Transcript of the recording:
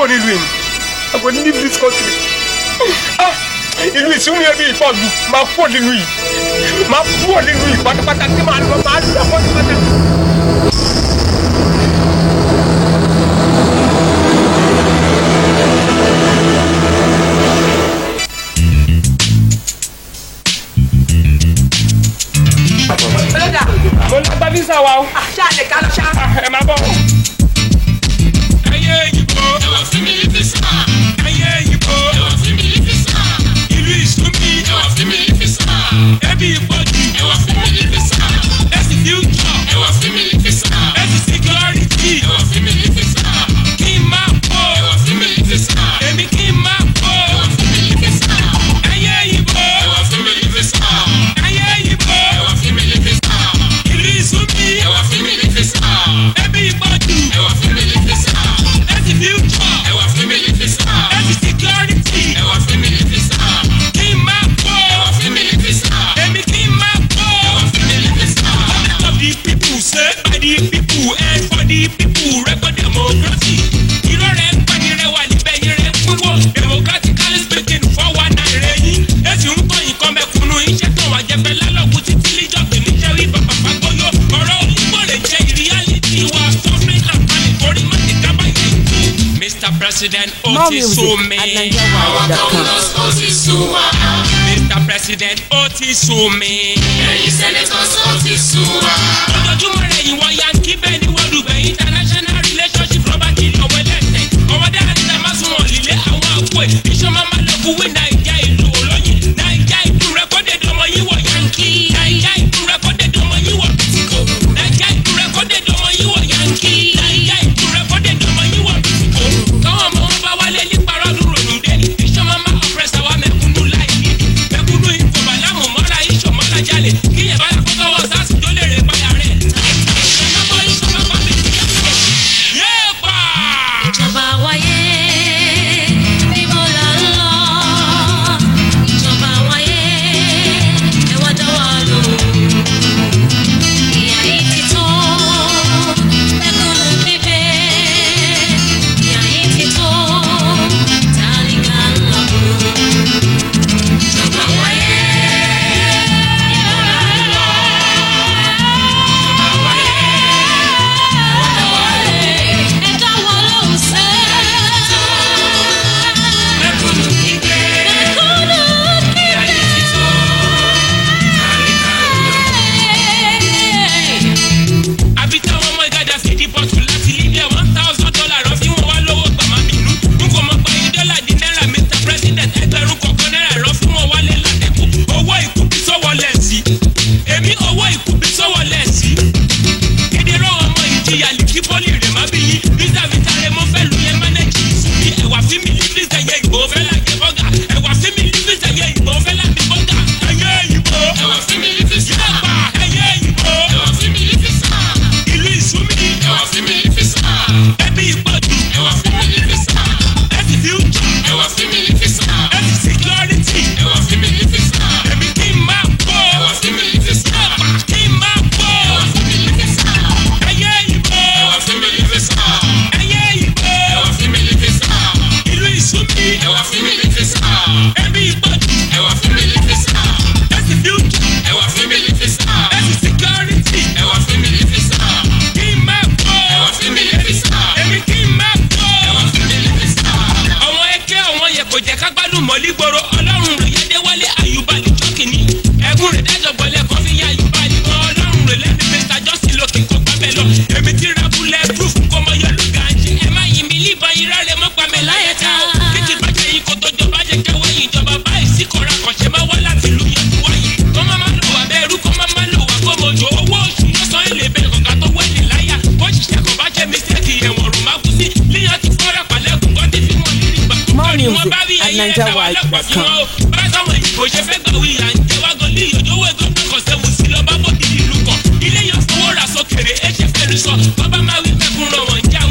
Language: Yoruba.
kúrò nílùú yìí. I go leave this country. Ìlú ìsúnmí ẹbí ìpọ̀jù máa kúrò nílùú yìí. Máa kúrò nílùú yìí pátápátá tí màá lọ pátápátá. Mo lọ gba visa wa o. Ṣáà lè ká lọ ṣá. Ẹ máa bọ̀. Ayé ìbò. Ẹ wá fún mi ní visa. Ayé ìbò. Ẹ wá fún mi ní visa. Ìlú ìsúnmí. Ẹ wá fún mi ní visa. Ẹbí ìpọ̀jù. Ẹ wá fún mi ní visa. Ẹ̀sìn future. Ẹ wá fún mi ní visa. Ẹ̀sìn security. Ẹ wá fún mi ní visa. Kí n máa bọ̀. Ẹ wá fún mi ní visa. Èmi kí n máa bọ̀. Ẹ wá fún mi ní visa. Ayé ìbò. Ẹ wá fún mi ní visa. Ayé ìbò. Ẹ wá fún mi ní visa. Ìlú ìsúnmí. Ẹ wá fún mi ní visa. Ẹbí ìpọ̀jù. Ẹ wá fún mi ní visa. Ẹ̀sìn future. Ẹ wá fún mi ní visa. Ẹ̀sìn security. Ẹ wá fún mi ní visa. Kí n máa bọ̀. Ẹ wá fún mi ní visa. Èmi kí n máa bọ̀. Ẹ wá fún mi ní visa. Of the people, say by the people, and for the people, record democracy. Irọ́ rẹ̀ ń pàdé rẹ̀ wà níbẹ̀ yín rẹ̀ ń pínwó. Democratically speaking, for one night rẹ̀ yín. Èsì ń kọ́ nǹkan mẹ́kúnnú iṣẹ́ tó wà jẹ́fẹ́ lálọ́kù títí níjọ́ kìíní jẹ́ rí bàbá fagbóyó. Ọ̀rọ̀ òyìnbó lè jẹ́ reality wa suffering and panic orí má ti kábàáyé ikú. Mr. President, ó ti sú mi. Àwọn governors ó ti sú wa. Mr. President, ó ti sú mi. Ẹ̀yin senators ó ti sú wa. Ojoojúmọ́ rẹ̀ yìí wọ́n yankí bẹ́ẹ̀ ni wọ́n dùbẹ̀ international relationship rọ́bà kiri ọ̀wẹ́ lẹ́sẹ̀. Ọmọdé àti ẹ̀ma sunwọ̀n lílé àwọn àpò ẹ̀. Iṣẹ́ máa ma lọ kúwé Naija ìlú olóyin. Naija ìlú rẹ́kọ́dẹ̀ dọmọ yín wọ̀ yankí. Naija ìlú rẹ́kọ́dẹ̀ dọmọ yín wọ̀ bìtìkò. Naija ìlú rẹ́kọ́dẹ̀ dọmọ yín wọ̀ yankí. Naija ìlú rẹ́kọ́dẹ̀ dọmọ yín wọ̀ bìtìkò. Káwọn ọmọ wọn bá wálé ní parọ́dún ròdùndé. Iṣẹ́ máa ma ọ̀pẹ̀sẹ̀ wa mẹ́kúnnú láì ní. Mẹ́kúnnú ìfọ̀bàlámù mọ́ra iṣọ̀ mọ́ra jalè. Kíyẹ̀ bá yà kọ́kọ́ wọ sáàsì tó lè rè padà rẹ̀. Ìjọba wáyé, níbo là ń lọ? Ìjọba wáyé, ẹ wá dá wa lò. Ìyà yìí ti tó, ẹkúnnú bíbẹ́. Ìyà yìí ti tó, tálíkà ń lọ. Ìjọba wáyé, níbo là ń lọ? Ìjọba wáyé, ẹ wá dá wa lò. Ẹ dá wa lóhùn sẹ́. Mẹ́kúnnù kígbe. Ẹkúnnú Ìyà yìí ti tó. Tálíkà ń lọ. Àbí táwọn ọmọ ìgàdà sí di bọ́tù láti Libya $1,000 rọ fí wọn wá lówó gbàmá bínú. N kò mọ̀ pé dọ́là di náírà Mr. President ẹgbẹ̀rún kọ̀ọ̀kan náírà rọ fí wọn wálé látẹ̀kù. Owó ìkúbi sọ́wọ́ lẹ́sí. Èmi owó ìkúbi sọ́wọ́ lẹ́sí. Ìdírọ̀ ọmọ ìjìyà lè kí pọ́lì rẹ̀ má bí yín. Visa visa rẹ̀ mo fẹ́ lu yẹn mánéjì ìsúnmí. Ẹ̀wà fí mi ní visa yẹ ìgbò fẹ́ láti bọ́gà. Ẹ̀wà fí mi ní visa yẹ ìgbò fẹ́ láti bọ́gà. Ẹyẹ ìbò. Ẹ wá fún mi ní visa. Yàgbà ẹyẹ ìbò. Ẹ wá fún mi ní visa. Ìlú ìsúnmí. Ẹ wá fún mi ní visa. Ẹbí ìpọ̀jù. Ẹ wá fún mi ní visa. Ẹ̀sìn future. Ẹ wá fún mi ní visa. Ẹ̀sìn security. Ẹ wá fún mi ní visa. Èmi kí n máa bọ̀. Ẹ wá fún mi ní visa. Kí n máa bọ̀. Ẹ wá fún mi ní visa. Ẹyẹ ìbò. Ẹ wá fún mi ní visa. Ẹyẹ ìbò. Ẹ wá fún mi ní visa. Ìlú ìsúnmí. Ẹ wá fún mi ní visa. Ẹbí ìpọ̀jù. Ẹ wá fún mi ní visa. Ẹ̀sìn future. Ẹ wá fún mi ní visa. Ẹ̀sìn security. Ẹ wá fún mi ní visa. Kí n máa bọ̀. Ẹ wá fún mi ní visa. Èmi kí n máa bọ̀. Ẹ wá fún mi ní visa. Àwọn ẹkẹ́ àwọn yẹ kò jẹ́ ká gbádùn mọ́lí gbòòrò ọlọ́run rẹ̀ yẹ́dẹ́ wálé àyùbá lè jọ́kì ní. Ẹ̀gún rẹ̀ dájọ́ gbọ́lẹ̀ kan fi yá àyùbá lè mọ ọlọ́run rẹ̀ lẹ́bi Mr. Johnson lókè kó gbábẹ́ lọ. Èmi ti ra bulẹ̀ proof kó mọ yọ lùgà jẹ́. Ẹ má yin mi líban irá rẹ̀ mọ́ pamẹ́ láyé ta. Kíkì bàjẹ́ yìí kò tó jọba jẹ́ kẹwẹ́ yìí jọba báyìí sí kọ̀ra kan ṣe máa wá láti ìlú yẹn tó wáyé. Kọ́ má má lò wá bẹ́ẹ̀rù kọ́ má má lò wá kó mojò owó oṣù lọ́sàn èlé bẹ́ẹ̀ kọ̀ọ̀ká tó wẹ́lì láyà. Bó ṣiṣẹ́ kò bá jẹ́ mistake ẹ̀wọ̀n rò má kú sí. Líyàn ti fọ́ra pàlẹ́kùn kọ́ ti fi mọ̀ nírí gbà. More music at NigerWide.com. Báwọn ìbò ṣe fẹ́ gbà wí à ń jẹ́ wá gan ní ìyọ̀jọ́wọ́ ẹ̀gbọ́n kan sẹ́wọ̀n sí lọ́ba bó di ìlú kan. Ilé yàn fowó ra sókèrè ẹ̀ ṣe fẹ́ rí sọ. Bàbá máa wí mẹ́kún ràn wọ́n já